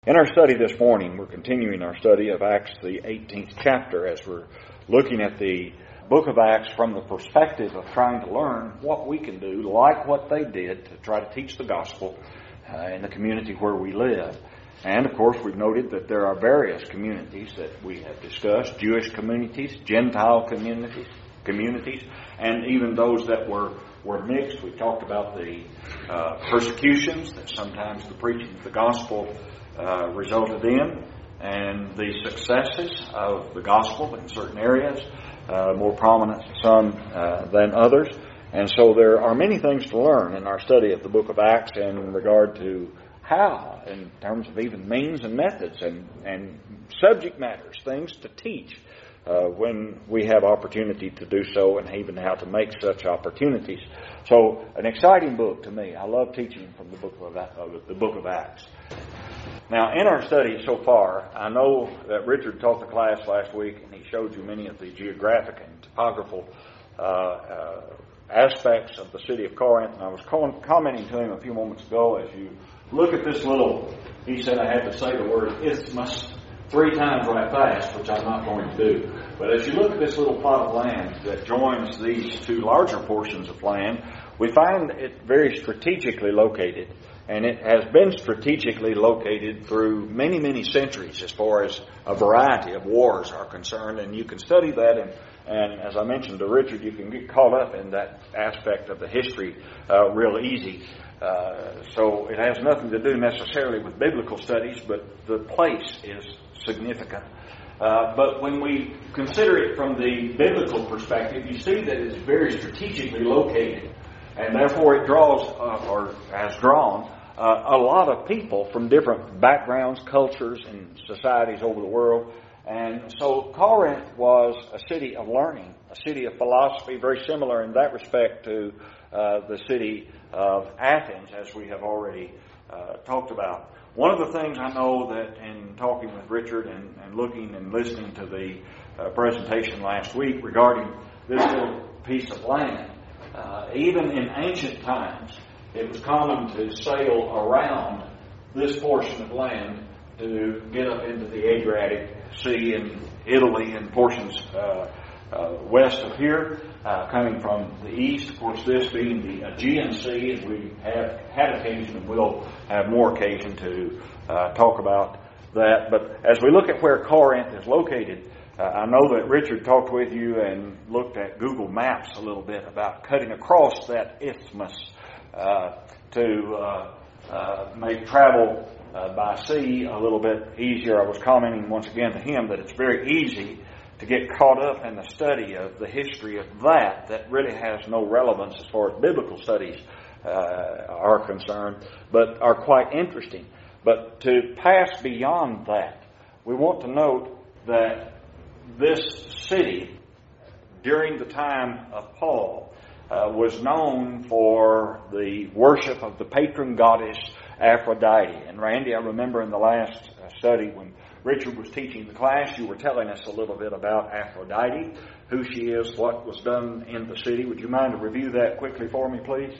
In our study this morning, we're continuing our study of Acts, the 18th chapter, as we're looking at the book of Acts from the perspective of trying to learn what we can do, like what they did, to try to teach the gospel in the community where we live. And, of course, we've noted that there are various communities that we have discussed, Jewish communities, Gentile communities, and even those that were mixed. We talked about the persecutions that sometimes the preaching of the gospel resulted in, and the successes of the gospel in certain areas, more prominent some than others. And so there are many things to learn in our study of the book of Acts in regard to how, in terms of even means and methods and subject matters, things to teach when we have opportunity to do so, and even how to make such opportunities. So, an exciting book to me. I love teaching from the book of Acts. Now, in our study so far, I know that Richard taught the class last week, and he showed you many of the geographic and topographical aspects of the city of Corinth. And I was commenting to him a few moments ago, as you look at this little, he said I had to say the word isthmus 3 times right fast, which I'm not going to do. But as you look at this little plot of land that joins these 2 larger portions of land, we find it very strategically located. And it has been strategically located through many, many centuries as far as a variety of wars are concerned. And you can study that, and as I mentioned to Richard, you can get caught up in that aspect of the history real easy. So it has nothing to do necessarily with biblical studies, but the place is significant. But when we consider it from the biblical perspective, you see that it's very strategically located. And therefore it draws, or has drawn, a lot of people from different backgrounds, cultures, and societies over the world. And so Corinth was a city of learning, a city of philosophy, very similar in that respect to the city of Athens, as we have already talked about. One of the things I know that in talking with Richard and looking and listening to the presentation last week regarding this little piece of land, even in ancient times, it was common to sail around this portion of land to get up into the Adriatic Sea in Italy and portions west of here, coming from the east. Of course, this being the Aegean Sea, and we have had occasion and will have more occasion to talk about that. But as we look at where Corinth is located, I know that Richard talked with you and looked at Google Maps a little bit about cutting across that isthmus to make travel by sea a little bit easier. I was commenting once again to him that it's very easy to get caught up in the study of the history of that really has no relevance as far as biblical studies are concerned, but are quite interesting. But to pass beyond that, we want to note that this city, during the time of Paul, was known for the worship of the patron goddess Aphrodite. And Randy, I remember in the last study when Richard was teaching the class, you were telling us a little bit about Aphrodite, who she is, what was done in the city. Would you mind to review that quickly for me, please?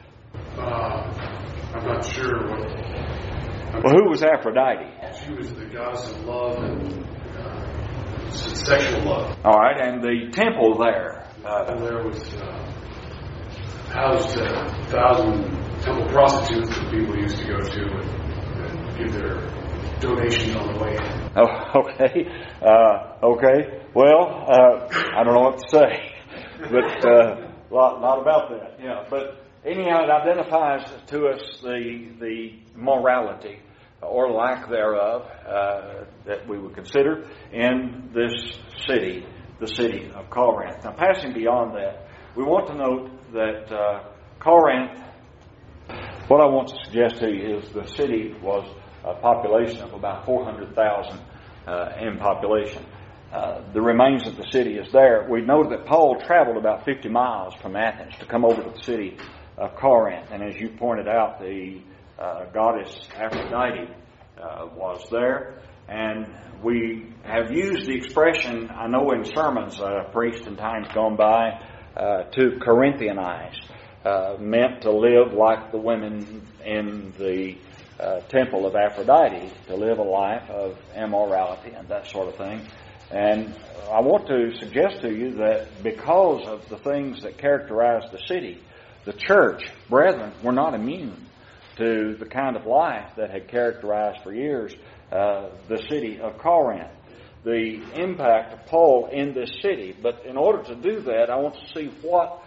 I'm not sure what... Well, who was Aphrodite? She was the goddess of love and sexual love. All right, and the temple there. And there was housed 1,000 temple prostitutes that people used to go to and give their donations on the way in. Oh, okay. Okay. Well, I don't know what to say, but a lot about that. Yeah, but anyhow, it identifies to us the morality or lack thereof that we would consider in this city, the city of Corinth. Now, passing beyond that, we want to note that Corinth, what I want to suggest to you is the city was a population of about 400,000 in population. The remains of the city is there. We know that Paul traveled about 50 miles from Athens to come over to the city of Corinth. And as you pointed out, the goddess Aphrodite was there. And we have used the expression, I know in sermons preached in times gone by, to Corinthianize, meant to live like the women in the temple of Aphrodite to live a life of immorality and that sort of thing. And I want to suggest to you that because of the things that characterize the city, the church, brethren, were not immune to the kind of life that had characterized for years the city of Corinth. The impact of Paul in this city. But in order to do that, I want to see what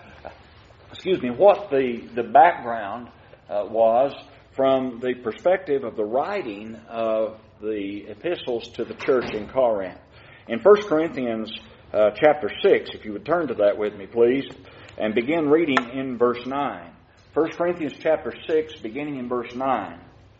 the background was from the perspective of the writing of the epistles to the church in Corinth. In 1 Corinthians chapter 6, if you would turn to that with me, please, and begin reading in verse 9. 1 Corinthians chapter 6, beginning in verse 9.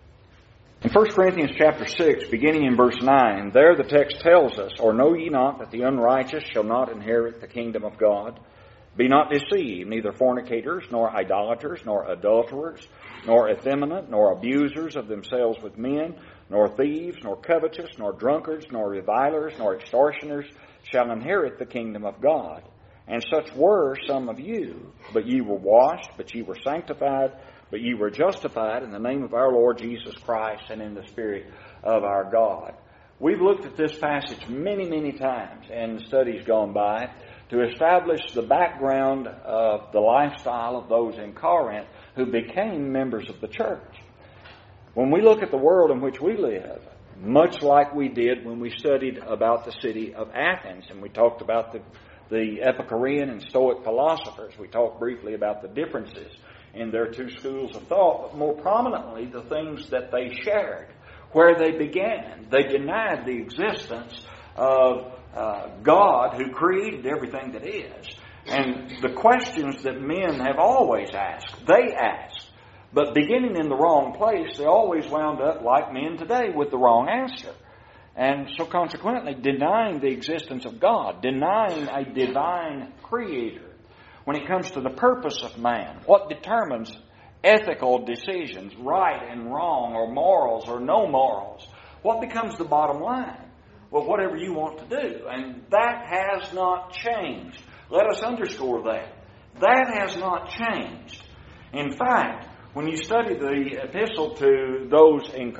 In 1 Corinthians chapter 6, beginning in verse 9, there the text tells us, "Or know ye not that the unrighteous shall not inherit the kingdom of God? Be not deceived, neither fornicators, nor idolaters, nor adulterers, nor effeminate, nor abusers of themselves with men, nor thieves, nor covetous, nor drunkards, nor revilers, nor extortioners shall inherit the kingdom of God. And such were some of you. But ye were washed, but ye were sanctified, but ye were justified in the name of our Lord Jesus Christ and in the Spirit of our God." We've looked at this passage many, many times in studies gone by to establish the background of the lifestyle of those in Corinth who became members of the church. When we look at the world in which we live, much like we did when we studied about the city of Athens, and we talked about the Epicurean and Stoic philosophers, we talked briefly about the differences in their two schools of thought, but more prominently the things that they shared, where they began. They denied the existence of God who created everything that is. And the questions that men have always asked, they asked. But beginning in the wrong place, they always wound up like men today with the wrong answer. And so consequently, denying the existence of God, denying a divine creator. When it comes to the purpose of man, what determines ethical decisions, right and wrong, or morals or no morals, what becomes the bottom line? Well, whatever you want to do. And that has not changed. Let us underscore that. That has not changed. In fact, when you study the epistle to those in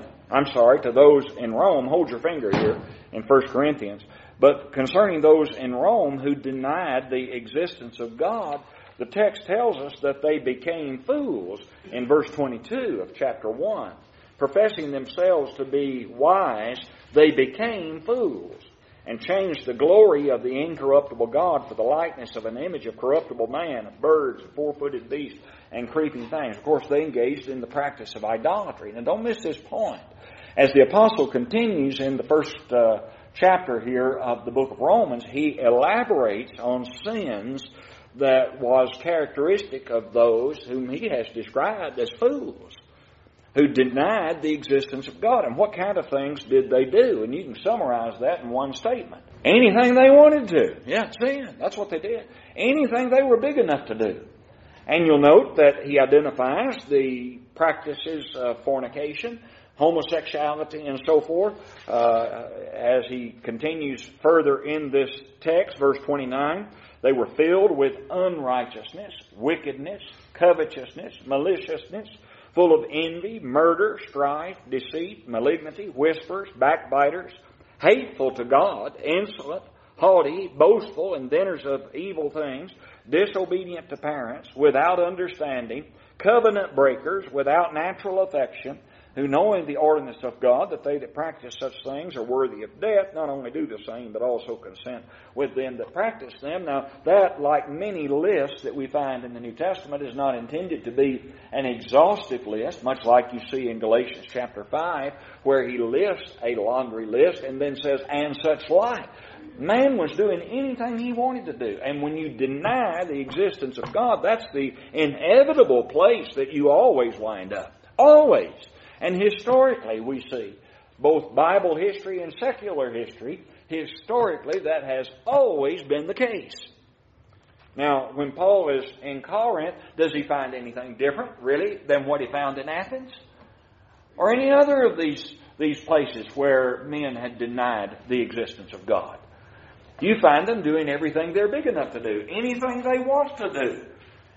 to those in Rome, hold your finger here in 1 Corinthians, but concerning those in Rome who denied the existence of God, the text tells us that they became fools in verse 22 of chapter 1. Professing themselves to be wise, they became fools, and changed the glory of the incorruptible God for the likeness of an image of corruptible man, of birds, of four-footed beasts, and creeping things. Of course, they engaged in the practice of idolatry. Now, don't miss this point. As the apostle continues in the first chapter here of the book of Romans, he elaborates on sins that was characteristic of those whom he has described as fools, who denied the existence of God. And what kind of things did they do? And you can summarize that in one statement. Anything they wanted to. Yeah, sin. That's what they did. Anything they were big enough to do. And you'll note that he identifies the practices of fornication, homosexuality, and so forth, as he continues further in this text, verse 29. They were filled with unrighteousness, wickedness, covetousness, maliciousness, full of envy, murder, strife, deceit, malignity, whisperers, backbiters, hateful to God, insolent, haughty, boastful, inventors of evil things, disobedient to parents, without understanding, covenant breakers, without natural affection, who knowing the ordinance of God, that they that practice such things are worthy of death, not only do the same, but also consent with them that practice them. Now, that, like many lists that we find in the New Testament, is not intended to be an exhaustive list, much like you see in Galatians chapter 5, where he lists a laundry list and then says, and such like. Man was doing anything he wanted to do. And when you deny the existence of God, that's the inevitable place that you always wind up. Always. And historically, we see, both Bible history and secular history, historically, that has always been the case. Now, when Paul is in Corinth, does he find anything different, really, than what he found in Athens? Or any other of these places where men had denied the existence of God? You find them doing everything they're big enough to do, anything they want to do.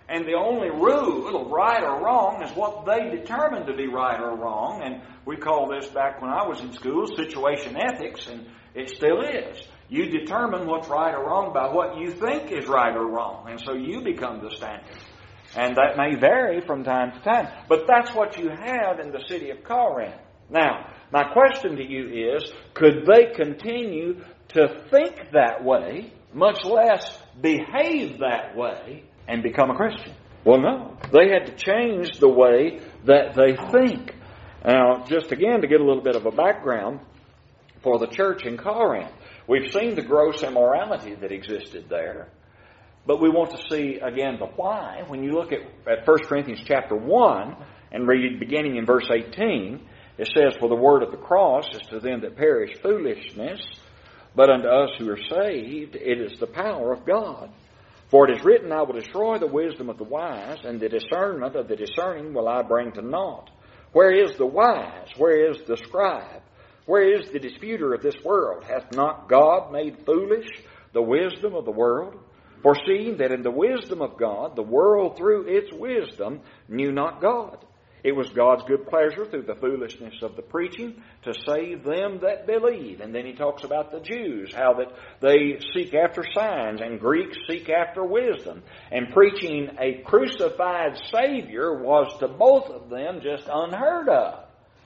And the only rule of right or wrong is what they determine to be right or wrong. And we call this, back when I was in school, situation ethics, and it still is. You determine what's right or wrong by what you think is right or wrong. And so you become the standard. And that may vary from time to time. But that's what you have in the city of Corinth. Now, my question to you is, could they continue to think that way, much less behave that way, and become a Christian? Well, no. They had to change the way that they think. Now, just again, to get a little bit of a background for the church in Corinth, we've seen the gross immorality that existed there. But we want to see, again, the why. When you look at 1 Corinthians chapter 1 and read beginning in verse 18, it says, "For the word of the cross is to them that perish foolishness, but unto us who are saved it is the power of God. For it is written, I will destroy the wisdom of the wise, and the discernment of the discerning will I bring to naught. Where is the wise? Where is the scribe? Where is the disputer of this world? Hath not God made foolish the wisdom of the world? Foreseeing that in the wisdom of God, the world through its wisdom knew not God. It was God's good pleasure through the foolishness of the preaching to save them that believe." And then he talks about the Jews, how that they seek after signs, and Greeks seek after wisdom. And preaching a crucified Savior was to both of them just unheard of.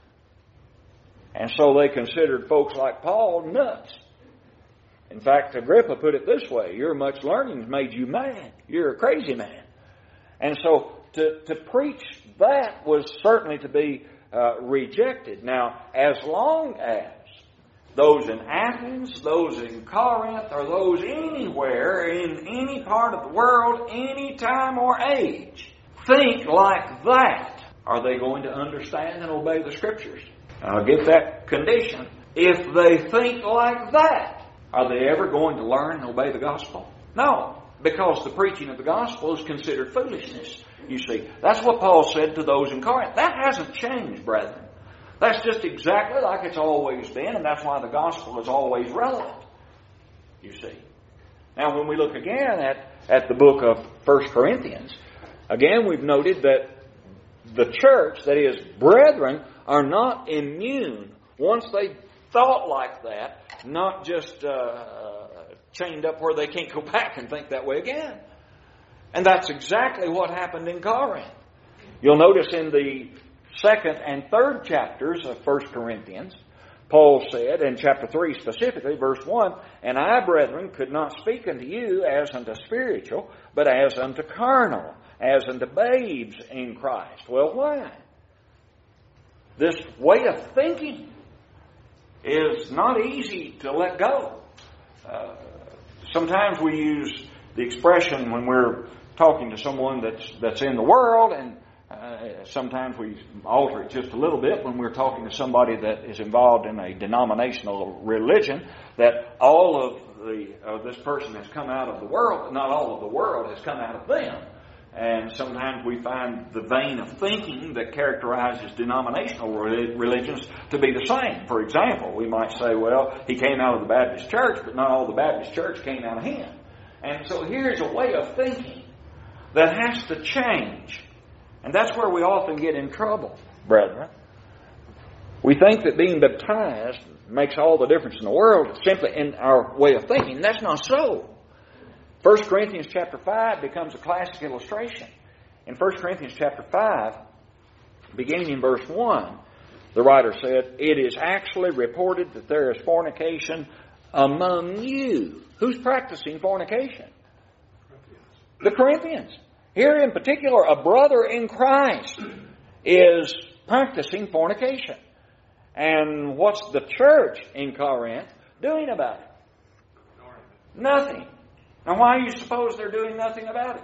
And so they considered folks like Paul nuts. In fact, Agrippa put it this way, "Your much learning has made you mad. You're a crazy man." And so to preach that was certainly to be rejected. Now, as long as those in Athens, those in Corinth, or those anywhere in any part of the world, any time or age, think like that, are they going to understand and obey the Scriptures? I'll get that condition. If they think like that, are they ever going to learn and obey the gospel? No, because the preaching of the gospel is considered foolishness. You see, that's what Paul said to those in Corinth. That hasn't changed, brethren. That's just exactly like it's always been, and that's why the gospel is always relevant, you see. Now, when we look again at the book of 1 Corinthians, again we've noted that the church, that is, brethren, are not immune once they thought like that, not just chained up where they can't go back and think that way again. And that's exactly what happened in Corinth. You'll notice in the 2nd and 3rd chapters of 1 Corinthians, Paul said, in chapter 3 specifically, verse 1, "And I, brethren, could not speak unto you as unto spiritual, but as unto carnal, as unto babes in Christ." Well, why? This way of thinking is not easy to let go. Sometimes we use the expression when we're talking to someone that's in the world, and sometimes we alter it just a little bit when we're talking to somebody that is involved in a denominational religion, that all of this person has come out of the world, but not all of the world has come out of them. And sometimes we find the vein of thinking that characterizes denominational religions to be the same. For example, we might say, well, he came out of the Baptist church, but not all the Baptist church came out of him. And so here's a way of thinking that has to change. And that's where we often get in trouble, brethren. We think that being baptized makes all the difference in the world simply in our way of thinking. That's not so. 1 Corinthians chapter 5 becomes a classic illustration. In 1 Corinthians chapter 5, beginning in verse 1, the writer said, "It is actually reported that there is fornication among you." Who's practicing fornication? The Corinthians. Here in particular, a brother in Christ is practicing fornication. And what's the church in Corinth doing about it? Nothing. Now, why do you suppose they're doing nothing about it?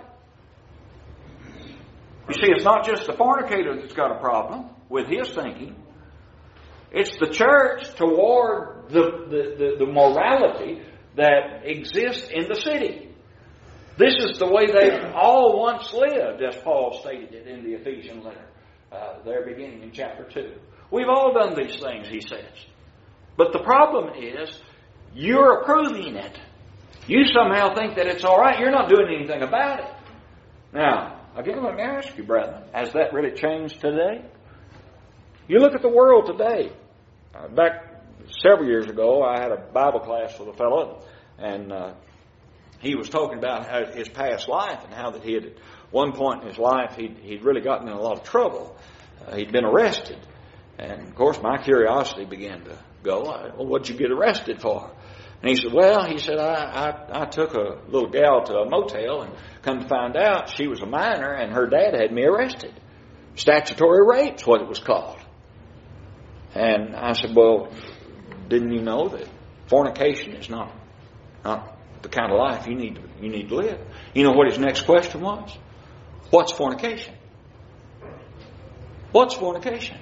You see, it's not just the fornicator that's got a problem with his thinking. It's the church toward the morality that exists in the city. This is the way they all once lived, as Paul stated it in the Ephesian letter, there beginning in chapter 2. We've all done these things, he says. But the problem is, you're approving it. You somehow think that it's all right. You're not doing anything about it. Now, again, let me ask you, brethren, has that really changed today? You look at the world today. Back several years ago, I had a Bible class with a fellow, and he was talking about his past life and how that he had, at one point in his life, he'd really gotten in a lot of trouble. He'd been arrested. And, of course, my curiosity began to go, well, what'd you get arrested for? And he said, I took a little gal to a motel, and come to find out she was a minor and her dad had me arrested. Statutory rape's what it was called. And I said, well, didn't you know that fornication is not the kind of life you need to live? You know what his next question was? What's fornication? What's fornication?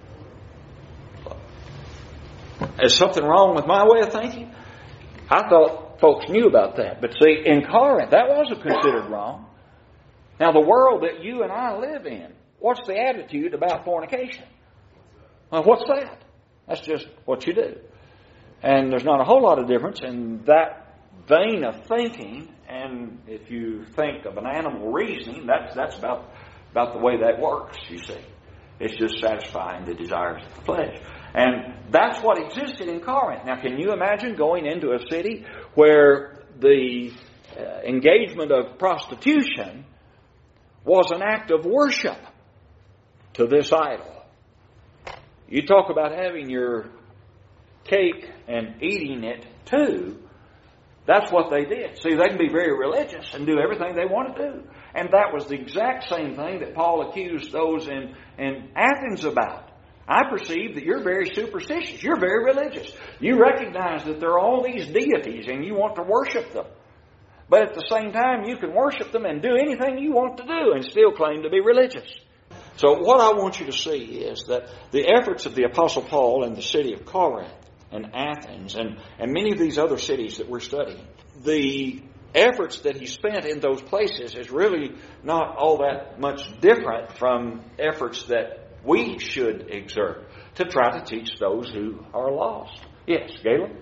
Is something wrong with my way of thinking? I thought folks knew about that. But see, in Corinth, that wasn't considered wrong. Now, the world that you and I live in, what's the attitude about fornication? Well, what's that? That's just what you do. And there's not a whole lot of difference in that vein of thinking. And if you think of an animal reasoning, that's about the way that works, you see. It's just satisfying the desires of the flesh. And that's what existed in Corinth. Now, can you imagine going into a city where the engagement of prostitution was an act of worship to this idol? You talk about having your cake and eating it too. That's what they did. See, they can be very religious and do everything they want to do. And that was the exact same thing that Paul accused those in Athens about. I perceive that you're very superstitious. You're very religious. You recognize that there are all these deities and you want to worship them. But at the same time, you can worship them and do anything you want to do and still claim to be religious. So what I want you to see is that the efforts of the Apostle Paul in the city of Corinth and Athens and many of these other cities that we're studying, the efforts that he spent in those places is really not all that much different from efforts that we should exert to try to teach those who are lost. Yes, Galen?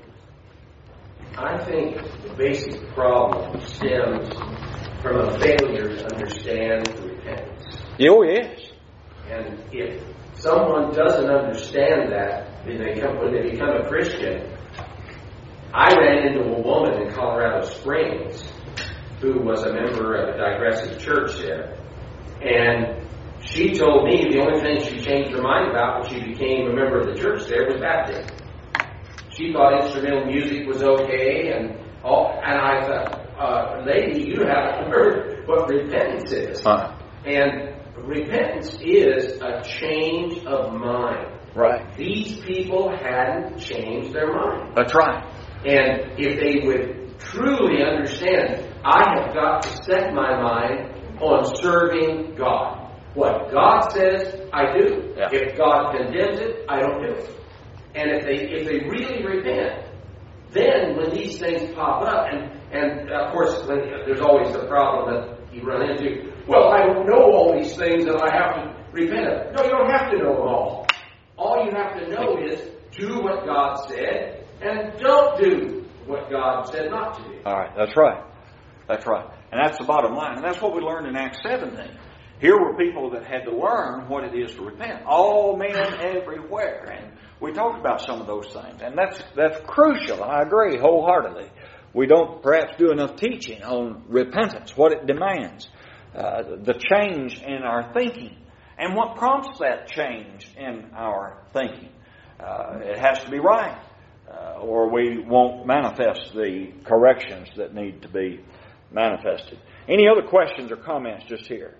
I think the basic problem stems from a failure to understand repentance. Oh, yes. And if someone doesn't understand that when they become a Christian, I ran into a woman in Colorado Springs who was a member of a digressive church there. And she told me the only thing she changed her mind about when she became a member of the church there was baptism. She thought instrumental music was okay, and I thought, lady, you haven't heard what repentance is. And repentance is a change of mind. Right. These people hadn't changed their mind. That's right. And if they would truly understand, I have got to set my mind on serving God. What God says, I do. Yeah. If God condemns it, I don't do it. And if they really repent, then when these things pop up, and of course there's always the problem that you run into, well, I don't know all these things that I have to repent of. No, you don't have to know them all. All you have to know is do what God said and don't do what God said not to do. All right, that's right. That's right. And that's the bottom line. And that's what we learned in Acts 17. Here were people that had to learn what it is to repent. All men everywhere. And we talked about some of those things. And that's crucial. I agree wholeheartedly. We don't perhaps do enough teaching on repentance, what it demands, the change in our thinking, and what prompts that change in our thinking. It has to be right, or we won't manifest the corrections that need to be manifested. Any other questions or comments just here?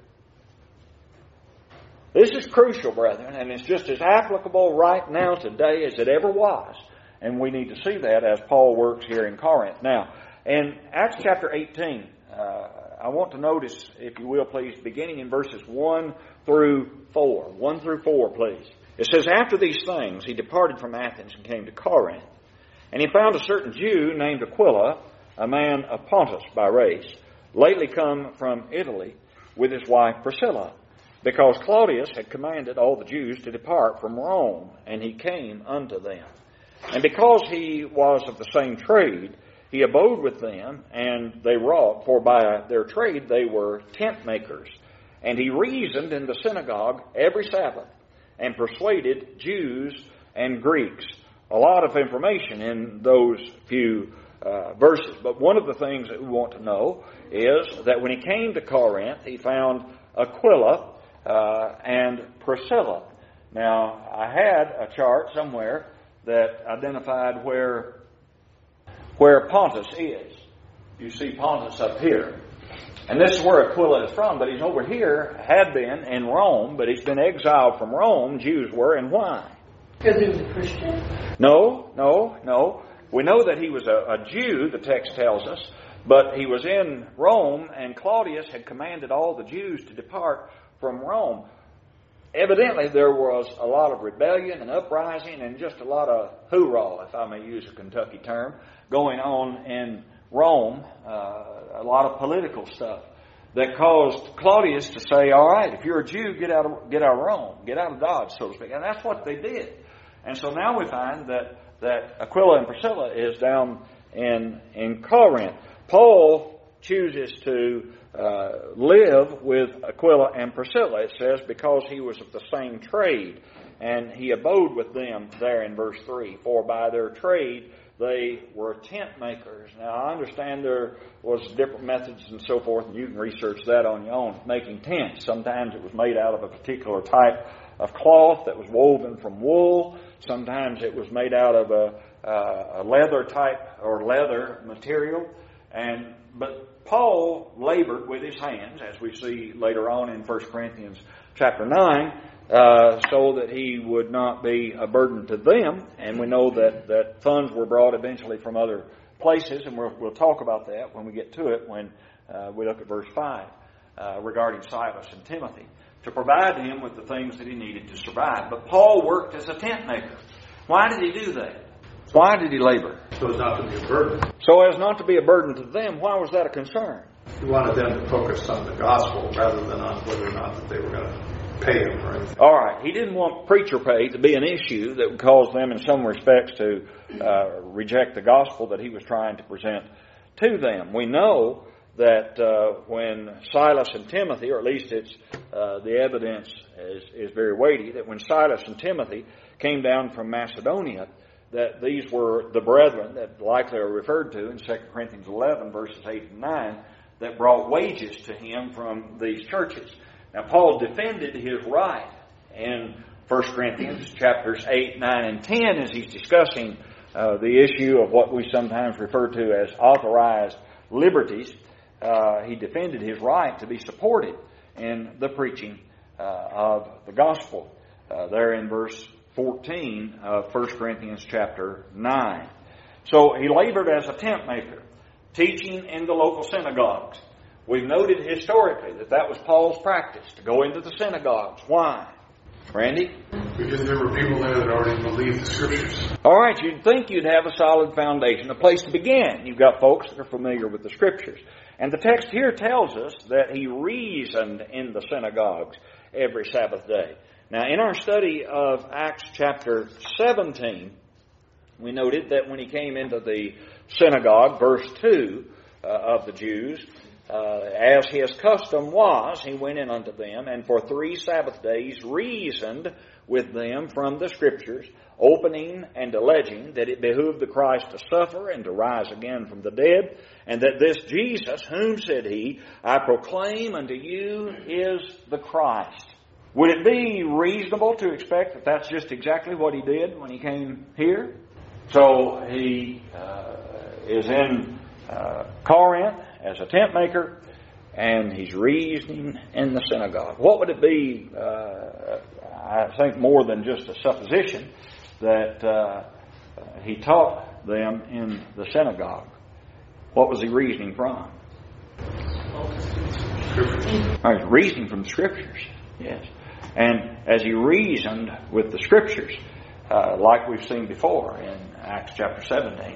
This is crucial, brethren, and it's just as applicable right now today as it ever was. And we need to see that as Paul works here in Corinth. Now, in Acts chapter 18, I want to notice, if you will, please, beginning in verses 1 through 4. 1 through 4, please. It says, after these things, he departed from Athens and came to Corinth. And he found a certain Jew named Aquila, a man of Pontus by race, lately come from Italy, with his wife Priscilla, because Claudius had commanded all the Jews to depart from Rome, and he came unto them. And because he was of the same trade, he abode with them, and they wrought, for by their trade they were tent makers. And he reasoned in the synagogue every Sabbath and persuaded Jews and Greeks. A lot of information in those few verses. But one of the things that we want to know is that when he came to Corinth, he found Aquila and Priscilla. Now, I had a chart somewhere that identified where Pontus is. You see Pontus up here. And this is where Aquila is from, but he's over here, had been in Rome, but he's been exiled from Rome. Jews were, and why? Because he was a Christian? No. We know that he was a Jew, the text tells us, but he was in Rome, and Claudius had commanded all the Jews to depart from Rome. Evidently, there was a lot of rebellion and uprising and just a lot of hoorah, if I may use a Kentucky term, going on in Rome, a lot of political stuff that caused Claudius to say, all right, if you're a Jew, get out of Rome, get out of Dodge, so to speak. And that's what they did. And so now we find that Aquila and Priscilla is down in Corinth. Paul chooses to live with Aquila and Priscilla, it says, because he was of the same trade. And he abode with them there in verse 3. For by their trade they were tent makers. Now, I understand there was different methods and so forth, and you can research that on your own, making tents. Sometimes it was made out of a particular type of cloth that was woven from wool. Sometimes it was made out of a leather type or leather material. But Paul labored with his hands, as we see later on in 1 Corinthians chapter 9, so that he would not be a burden to them. And we know that funds were brought eventually from other places, and we'll talk about that when we get to it, when we look at verse 5 regarding Silas and Timothy, to provide him with the things that he needed to survive. But Paul worked as a tent maker. Why did he do that? Why did he labor? So as not to be a burden. So as not to be a burden to them. Why was that a concern? He wanted them to focus on the gospel rather than on whether or not that they were going to pay him or anything. All right. He didn't want preacher pay to be an issue that would cause them in some respects to reject the gospel that he was trying to present to them. We know that when Silas and Timothy, or at least it's the evidence is very weighty, that when Silas and Timothy came down from Macedonia, that these were the brethren that likely are referred to in 2 Corinthians 11, verses 8 and 9, that brought wages to him from these churches. Now, Paul defended his right in 1 Corinthians chapters 8, 9, and 10 as he's discussing the issue of what we sometimes refer to as authorized liberties. He defended his right to be supported in the preaching of the gospel. There in verse 14 of 1 Corinthians chapter 9. So he labored as a tent maker, teaching in the local synagogues. We've noted historically that was Paul's practice, to go into the synagogues. Why? Randy? Because there were people there that already believed the Scriptures. All right, you'd think you'd have a solid foundation, a place to begin. You've got folks that are familiar with the Scriptures. And the text here tells us that he reasoned in the synagogues every Sabbath day. Now, in our study of Acts chapter 17, we noted that when he came into the synagogue, verse 2 of the Jews, as his custom was, he went in unto them, and for 3 Sabbath days reasoned with them from the Scriptures, opening and alleging that it behooved the Christ to suffer and to rise again from the dead, and that this Jesus, whom, said he, I proclaim unto you, is the Christ. Would it be reasonable to expect that that's just exactly what he did when he came here? So he is in Corinth as a tent maker, and he's reasoning in the synagogue. What would it be, I think more than just a supposition, that he taught them in the synagogue? What was he reasoning from? He's reasoning from the Scriptures, yes. And as he reasoned with the Scriptures, like we've seen before in Acts chapter 17,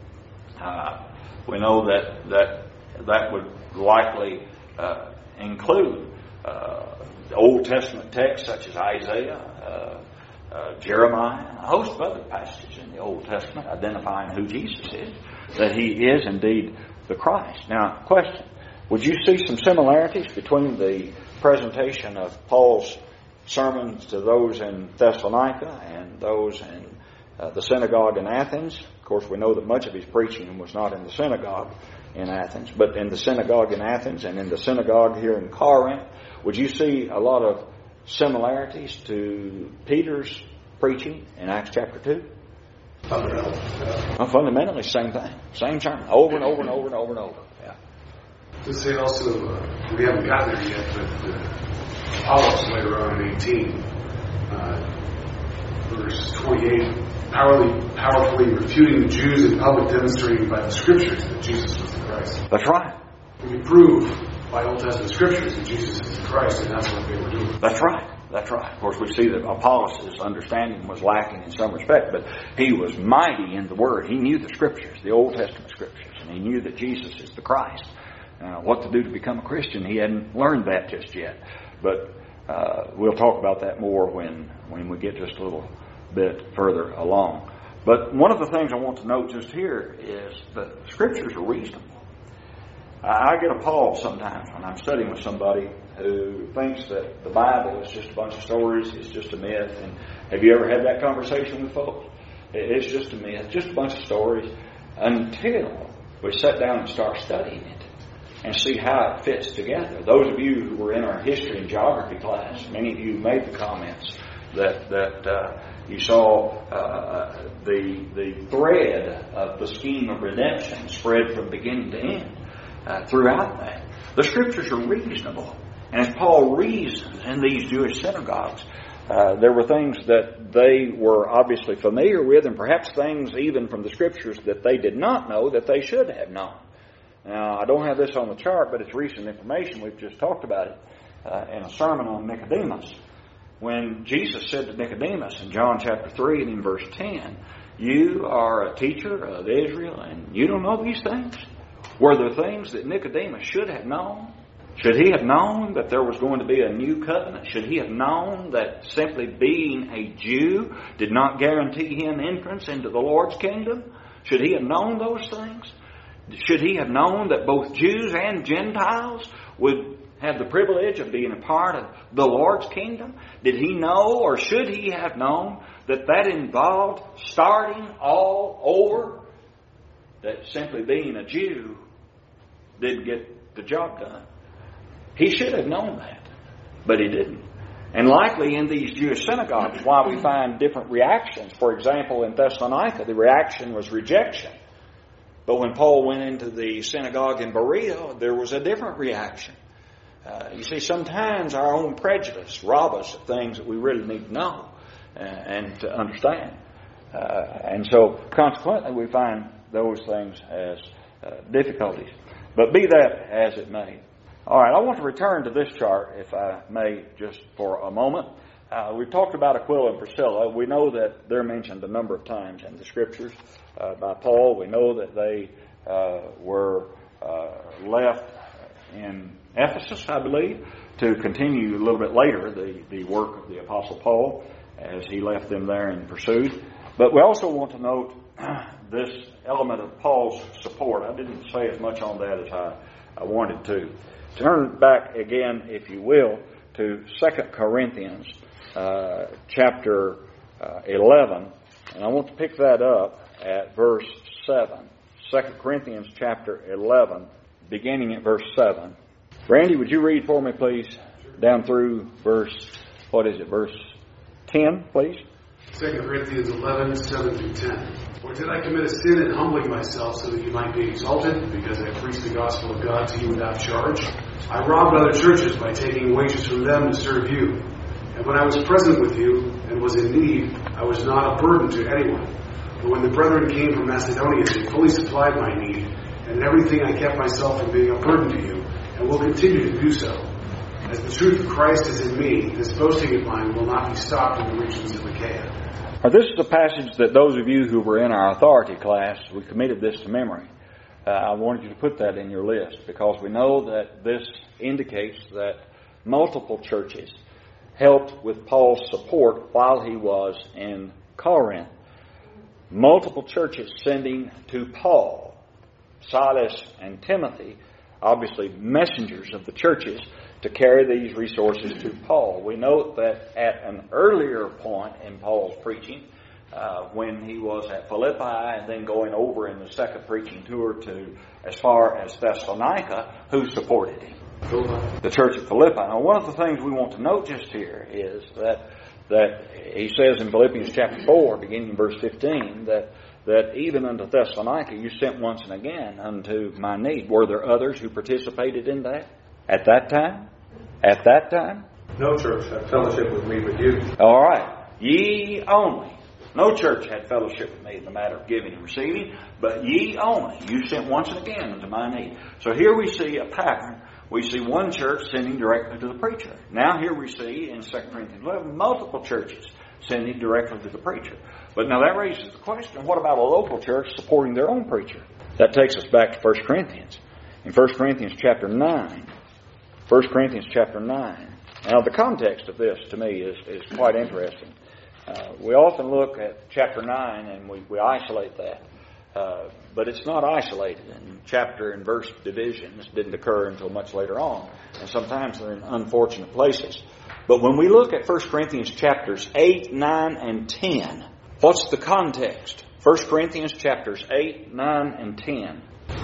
we know that would likely include Old Testament texts such as Isaiah, Jeremiah, a host of other passages in the Old Testament identifying who Jesus is, that he is indeed the Christ. Now, question, would you see some similarities between the presentation of Paul's sermons to those in Thessalonica and those in the synagogue in Athens. Of course, we know that much of his preaching was not in the synagogue in Athens, but in the synagogue in Athens and in the synagogue here in Corinth. Would you see a lot of similarities to Peter's preaching in Acts chapter 2? Fundamentally, same thing. Same sermon, over and over and over and over and over. Yeah. To say also, we haven't gotten there yet, but Apollos later on in 18, verse 28, powerfully refuting the Jews in public, demonstrating by the Scriptures that Jesus was the Christ. That's right. We can prove by Old Testament Scriptures that Jesus is the Christ, and that's what they were doing. That's right. That's right. Of course, we see that Apollos' understanding was lacking in some respect, but he was mighty in the Word. He knew the Scriptures, the Old Testament Scriptures, and he knew that Jesus is the Christ. What to do to become a Christian, he hadn't learned that just yet. But we'll talk about that more when we get just a little bit further along. But one of the things I want to note just here is that the Scriptures are reasonable. I get appalled sometimes when I'm studying with somebody who thinks that the Bible is just a bunch of stories, it's just a myth. And have you ever had that conversation with folks? It's just a myth, just a bunch of stories, until we sit down and start studying it and see how it fits together. Those of you who were in our history and geography class, many of you made the comments that you saw the thread of the scheme of redemption spread from beginning to end throughout that. The Scriptures are reasonable. And as Paul reasons in these Jewish synagogues, there were things that they were obviously familiar with, and perhaps things even from the Scriptures that they did not know that they should have known. Now, I don't have this on the chart, but it's recent information. We've just talked about it in a sermon on Nicodemus. When Jesus said to Nicodemus in John chapter 3 and in verse 10, "You are a teacher of Israel and you don't know these things?" Were there things that Nicodemus should have known? Should he have known that there was going to be a new covenant? Should he have known that simply being a Jew did not guarantee him entrance into the Lord's kingdom? Should he have known those things? Should he have known that both Jews and Gentiles would have the privilege of being a part of the Lord's kingdom? Did he know, or should he have known, that that involved starting all over? That simply being a Jew didn't get the job done. He should have known that, but he didn't. And likely in these Jewish synagogues, why we find different reactions. For example, in Thessalonica, the reaction was rejection. But when Paul went into the synagogue in Berea, there was a different reaction. You see, sometimes our own prejudice robs us of things that we really need to know and to understand. And so, consequently, we find those things as difficulties. But be that as it may. All right, I want to return to this chart, if I may, just for a moment. We've talked about Aquila and Priscilla. We know that they're mentioned a number of times in the Scriptures by Paul. We know that they were left in Ephesus, I believe, to continue a little bit later the work of the Apostle Paul as he left them there and pursued. But we also want to note this element of Paul's support. I didn't say as much on that as I wanted to. Turn back again, if you will, to 2 Corinthians chapter 11. And I want to pick that up at verse 7. 2 Corinthians chapter 11, beginning at verse 7. Randy, would you read for me, please, down through verse 10, please? 2 Corinthians 11, 7 through 10. Or did I commit a sin in humbling myself so that you might be exalted, because I preached the gospel of God to you without charge? I robbed other churches by taking wages from them to serve you. And when I was present with you and was in need, I was not a burden to anyone. But when the brethren came from Macedonia, they fully supplied my need, and in everything I kept myself from being a burden to you, and will continue to do so. As the truth of Christ is in me, this boasting of mine will not be stopped in the regions of Achaia. Now, this is a passage that those of you who were in our authority class, we committed this to memory. I wanted you to put that in your list, because we know that this indicates that multiple churches helped with Paul's support while he was in Corinth. Multiple churches sending to Paul, Silas, and Timothy, obviously messengers of the churches, to carry these resources to Paul. We note that at an earlier point in Paul's preaching, when he was at Philippi and then going over in the second preaching tour to as far as Thessalonica, who supported him? The church at Philippi. Now, one of the things we want to note just here is that he says in Philippians chapter 4, beginning in verse 15, that even unto Thessalonica you sent once and again unto my need. Were there others who participated in that at that time? At that time? No church had fellowship with me but you. All right. Ye only. No church had fellowship with me in the matter of giving and receiving, but ye only. You sent once and again unto my need. So here we see a pattern. We see one church sending directly to the preacher. Now here we see in 2 Corinthians 11 multiple churches sending directly to the preacher. But now that raises the question, what about a local church supporting their own preacher? That takes us back to 1 Corinthians. In 1 Corinthians chapter 9. 1 Corinthians chapter 9. Now the context of this to me is quite interesting. We often look at chapter 9 and we isolate that. But it's not isolated. And chapter and verse divisions didn't occur until much later on. And sometimes they're in unfortunate places. But when we look at 1 Corinthians chapters 8, 9, and 10, what's the context? 1 Corinthians chapters 8, 9, and 10.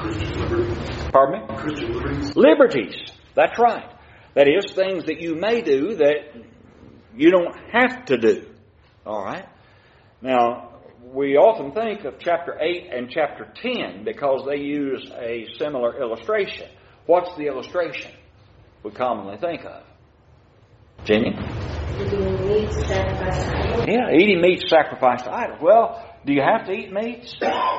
Pardon me? Christian liberties. Liberties. That's right. That is, things that you may do that you don't have to do. All right? Now, we often think of chapter 8 and chapter 10 because they use a similar illustration. What's the illustration we commonly think of? Jenny? Eating meat sacrificed to idols. Yeah, eating meat sacrificed to idols. Well, do you have to eat meats?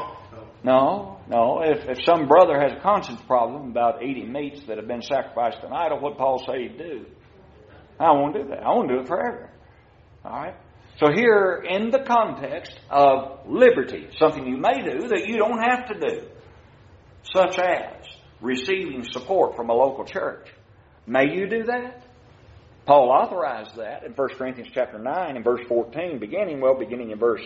No. If some brother has a conscience problem about eating meats that have been sacrificed to an idol, what Paul say he'd do? I won't do that. I won't do it forever. All right? So here, in the context of liberty, something you may do that you don't have to do, such as receiving support from a local church. May you do that? Paul authorized that in 1 Corinthians chapter 9 and verse 14 beginning in verse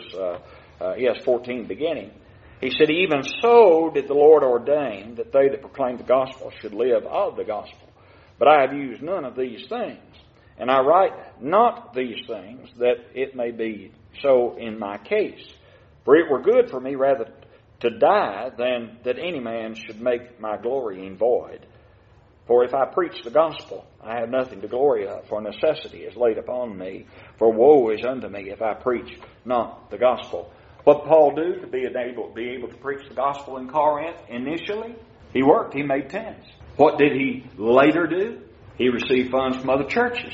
14 beginning. He said, even so did the Lord ordain that they that proclaim the gospel should live of the gospel. But I have used none of these things. And I write not these things that it may be so in my case. For it were good for me rather to die than that any man should make my glorying void. For if I preach the gospel, I have nothing to glory of, for necessity is laid upon me. For woe is unto me if I preach not the gospel. What did Paul do to be able to preach the gospel in Corinth initially? He worked. He made tents. What did he later do? He received funds from other churches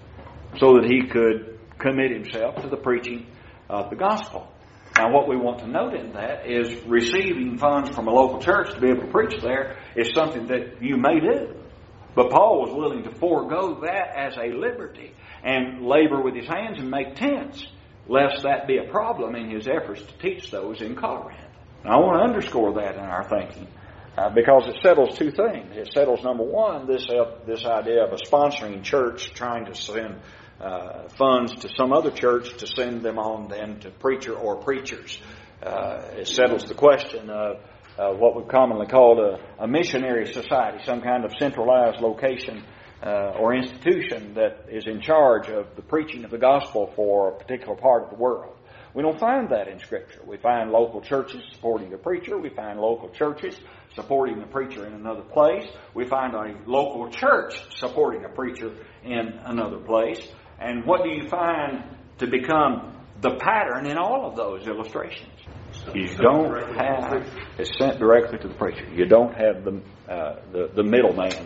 so that he could commit himself to the preaching of the gospel. Now, what we want to note in that is receiving funds from a local church to be able to preach there is something that you may do. But Paul was willing to forego that as a liberty and labor with his hands and make tents, lest that be a problem in his efforts to teach those in Corinth. Now, I want to underscore that in our thinking because it settles two things. It settles, number one, this idea of a sponsoring church trying to send funds to some other church to send them on then to preacher or preachers. It settles the question of what we've commonly called a missionary society, some kind of centralized location or institution that is in charge of the preaching of the gospel for a particular part of the world. We don't find that in Scripture. We find local churches supporting the preacher. We find local churches supporting the preacher in another place. We find a local church supporting a preacher in another place. And what do you find to become the pattern in all of those illustrations? You don't have, it's sent directly to the preacher. You don't have the middleman,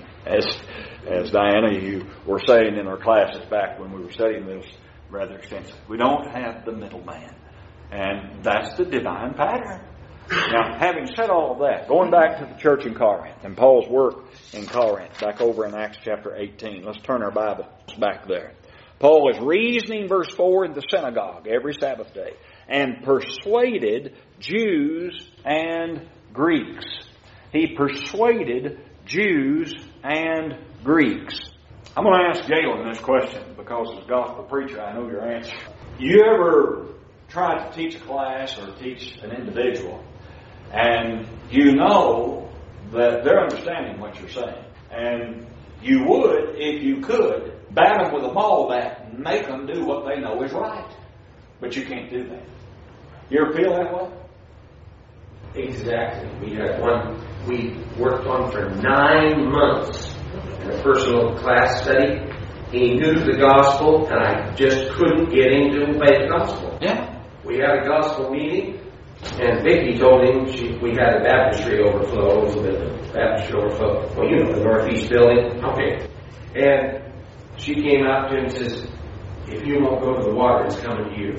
as Diana, you were saying in our classes back when we were studying this rather extensively. We don't have the middleman. And that's the divine pattern. Now, having said all of that, going back to the church in Corinth and Paul's work in Corinth, back over in Acts chapter 18. Let's turn our Bibles back there. Paul is reasoning, verse 4, in the synagogue every Sabbath day, and persuaded Jews and Greeks. He persuaded Jews and Greeks. I'm going to ask Galen this question because as a gospel preacher, I know your answer. You ever try to teach a class or teach an individual, and you know that they're understanding what you're saying, and You would, if you could, bat them with a ball bat and make them do what they know is right. But you can't do that. You ever feel that way? Exactly. We had one we worked on for 9 months in a personal class study. He knew the gospel, and I just couldn't get him to obey the gospel. Yeah. We had a gospel meeting, and Vicki told him we had a baptistry overflow, a little bit of baptistry overflow. Well, you know, the Northeast building. Okay. And she came out to him and says, if you won't go to the water, it's coming to you.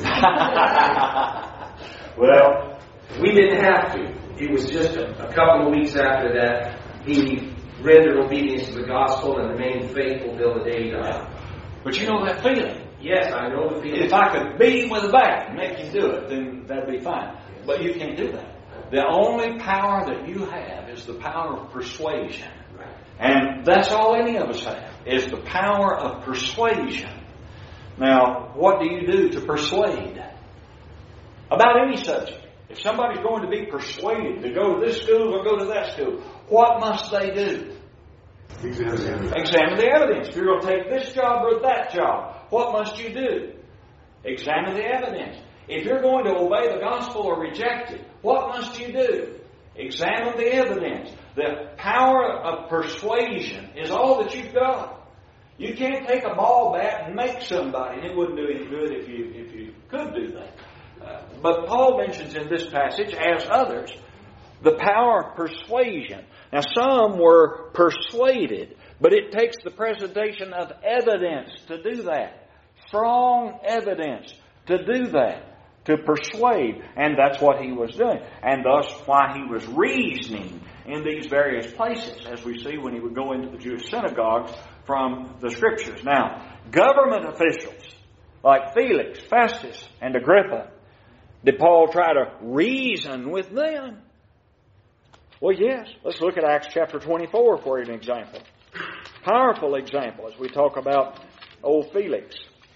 Well, we didn't have to. It was just a couple of weeks after that, he rendered obedience to the gospel and remained faithful till the day he died. But you know that feeling. Yes, I know the feeling. If I could beat him with a bat and make him do it, then that'd be fine. But you can't do that. The only power that you have is the power of persuasion. And that's all any of us have, is the power of persuasion. Now, what do you do to persuade? About any subject. If somebody's going to be persuaded to go to this school or go to that school, what must they do? Examine the evidence. If you're going to take this job or that job, what must you do? Examine the evidence. If you're going to obey the gospel or reject it, what must you do? Examine the evidence. The power of persuasion is all that you've got. You can't take a ball bat and make somebody, and it wouldn't do any good if you could do that. But Paul mentions in this passage, as others, the power of persuasion. Now, some were persuaded, but it takes the presentation of evidence to do that. Strong evidence to do that. To persuade. And that's what he was doing. And thus why he was reasoning in these various places, as we see when he would go into the Jewish synagogues from the Scriptures. Now, government officials like Felix, Festus, and Agrippa, did Paul try to reason with them? Well, yes. Let's look at Acts chapter 24 for an example. Powerful example as we talk about old Felix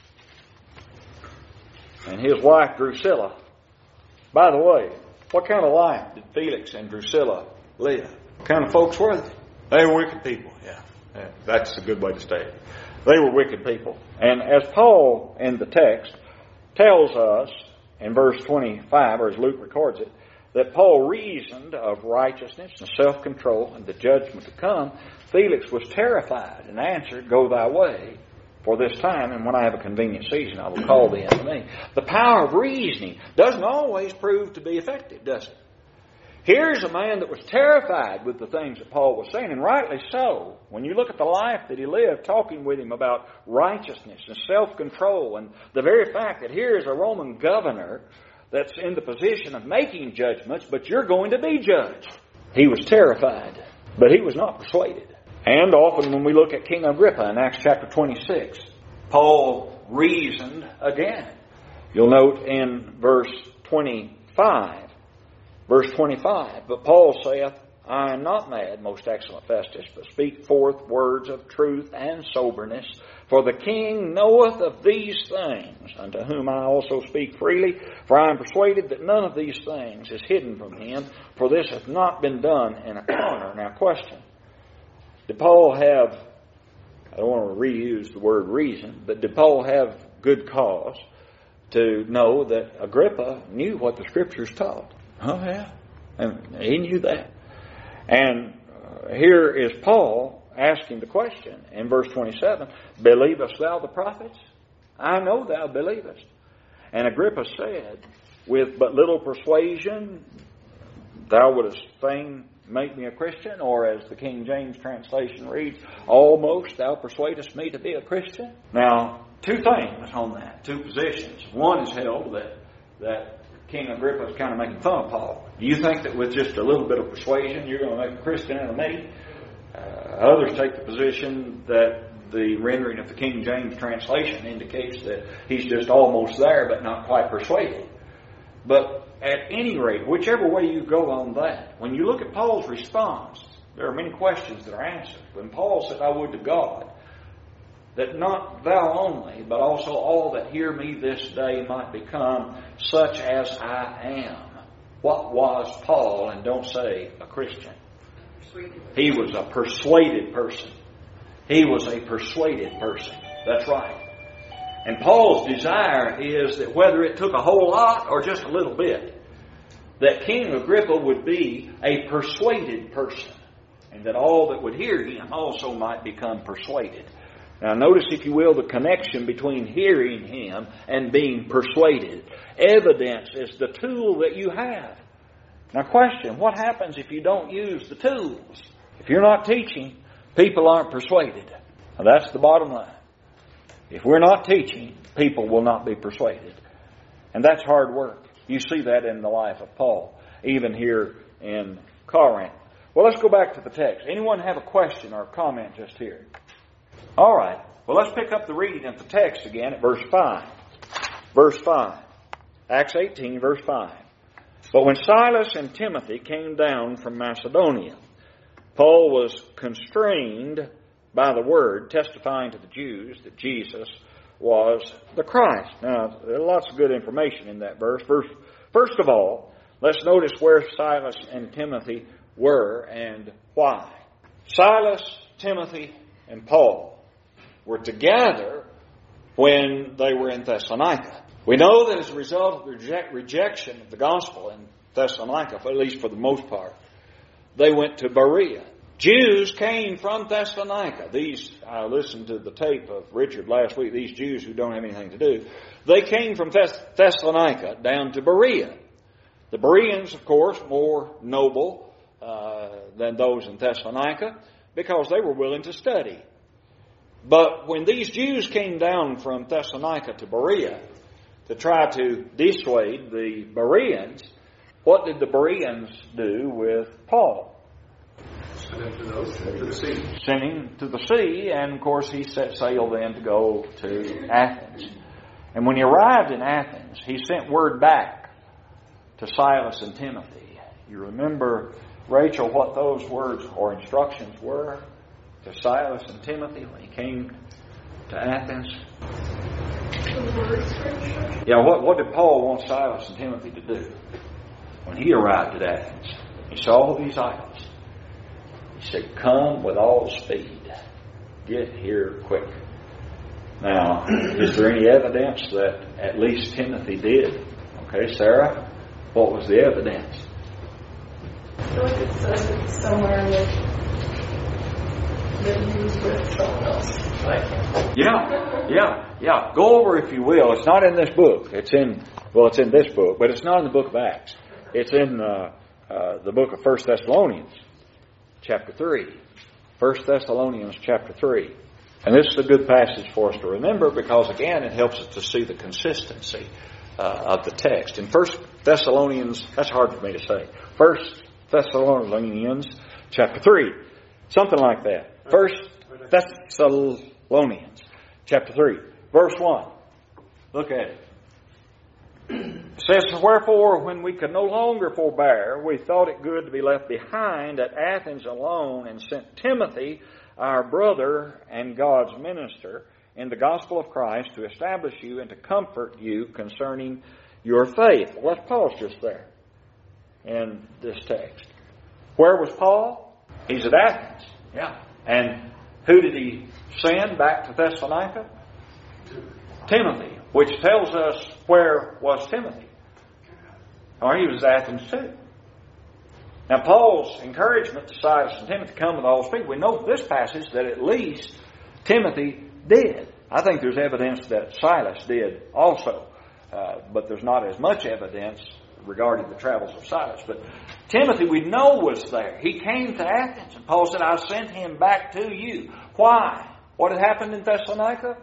and his wife Drusilla. By the way, what kind of life did Felix and Drusilla live? What kind of folks were they? They were wicked people, yeah. That's a good way to say it. They were wicked people. And as Paul in the text tells us in verse 25, or as Luke records it, that Paul reasoned of righteousness and self-control and the judgment to come, Felix was terrified and answered, "Go thy way for this time, and when I have a convenient season, I will call thee unto me." The power of reasoning doesn't always prove to be effective, does it? Here's a man that was terrified with the things that Paul was saying, and rightly so. When you look at the life that he lived, talking with him about righteousness and self-control, and the very fact that here is a Roman governor that's in the position of making judgments, but you're going to be judged. He was terrified, but he was not persuaded. And often when we look at King Agrippa in Acts chapter 26, Paul reasoned again. You'll note in verse 25, "But Paul saith, I am not mad, most excellent Festus, but speak forth words of truth and soberness. For the king knoweth of these things, unto whom I also speak freely. For I am persuaded that none of these things is hidden from him, for this hath not been done in a corner." Now, question. Did Paul have, I don't want to reuse the word reason, but did Paul have good cause to know that Agrippa knew what the Scriptures taught? Oh, yeah. And he knew that. And here is Paul asking the question in verse 27, "Believest thou the prophets? I know thou believest." And Agrippa said, "With but little persuasion, thou wouldst fain make me a Christian," or as the King James translation reads, "Almost thou persuadest me to be a Christian." Now, two things on that, two positions. One is held that King Agrippa is kind of making fun of Paul. Do you think that with just a little bit of persuasion you're going to make a Christian out of me? Others take the position that the rendering of the King James translation indicates that he's just almost there but not quite persuaded. But at any rate, whichever way you go on that, when you look at Paul's response, there are many questions that are answered. When Paul said, "I would to God that not thou only, but also all that hear me this day might become such as I am." What was Paul? And don't say a Christian. He was a persuaded person. He was a persuaded person. That's right. And Paul's desire is that whether it took a whole lot or just a little bit, that King Agrippa would be a persuaded person, and that all that would hear him also might become persuaded. Now notice, if you will, the connection between hearing him and being persuaded. Evidence is the tool that you have. Now question, what happens if you don't use the tools? If you're not teaching, people aren't persuaded. Now that's the bottom line. If we're not teaching, people will not be persuaded. And that's hard work. You see that in the life of Paul, even here in Corinth. Well, let's go back to the text. Anyone have a question or a comment just here? All right. Well, let's pick up the reading of the text again at verse 5. Verse 5. Acts 18, verse 5. But when Silas and Timothy came down from Macedonia, Paul was constrained by the word, testifying to the Jews that Jesus was the Christ. Now, there's lots of good information in that verse. First of all, let's notice where Silas and Timothy were and why. Silas, Timothy, and Paul were together when they were in Thessalonica. We know that as a result of the rejection of the gospel in Thessalonica, at least for the most part, they went to Berea. Jews came from Thessalonica. I listened to the tape of Richard last week, these Jews who don't have anything to do. They came from Thessalonica down to Berea. The Bereans, of course, more noble than those in Thessalonica because they were willing to study. But when these Jews came down from Thessalonica to Berea to try to dissuade the Bereans, what did the Bereans do with Paul? Send him to the sea. Sent him to the sea, and of course he set sail then to go to Athens. And when he arrived in Athens, he sent word back to Silas and Timothy. You remember, Rachel, what those words or instructions were to Silas and Timothy when he came to Athens? Yeah, what did Paul want Silas and Timothy to do when he arrived at Athens? He saw these idols. He said, come with all speed. Get here quick. Now, is there any evidence that at least Timothy did? Okay, Sarah, what was the evidence? I feel like it says it somewhere that he was with someone else. Yeah. Go over, if you will. It's not in this book. It's in this book, but it's not in the book of Acts. It's in the book of 1 Thessalonians, chapter 3. 1 Thessalonians, chapter 3. And this is a good passage for us to remember because, again, it helps us to see the consistency of the text. In 1 Thessalonians, that's hard for me to say. 1 Thessalonians, chapter 3. Something like that. 1 Thessalonians, chapter 3, verse 1. Look at it. It says, wherefore, when we could no longer forbear, we thought it good to be left behind at Athens alone, and sent Timothy, our brother and God's minister, in the gospel of Christ, to establish you and to comfort you concerning your faith. Well, let's pause just there in this text. Where was Paul? He's at Athens. Yeah. And who did he send back to Thessalonica? Timothy, which tells us where was Timothy. Or he was at Athens too. Now Paul's encouragement to Silas and Timothy to come with all speed. We know from this passage that at least Timothy did. I think there's evidence that Silas did also. But there's not as much evidence regarding the travels of Silas. But Timothy, we know, was there. He came to Athens. And Paul said, I sent him back to you. Why? What had happened in Thessalonica?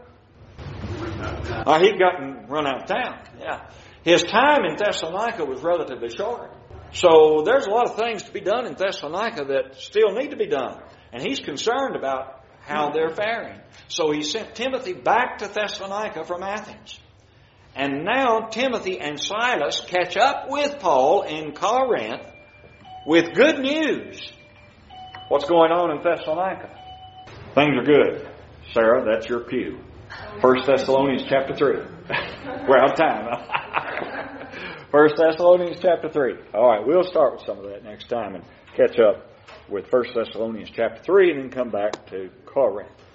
He'd gotten run out of town. Yeah. His time in Thessalonica was relatively short. So there's a lot of things to be done in Thessalonica that still need to be done. And he's concerned about how they're faring. So he sent Timothy back to Thessalonica from Athens. And now Timothy and Silas catch up with Paul in Corinth with good news. What's going on in Thessalonica? Things are good. Sarah, that's your pew. 1 Thessalonians chapter 3. We're out of time. 1 Thessalonians chapter 3. All right, we'll start with some of that next time and catch up with 1 Thessalonians chapter 3 and then come back to Corinth.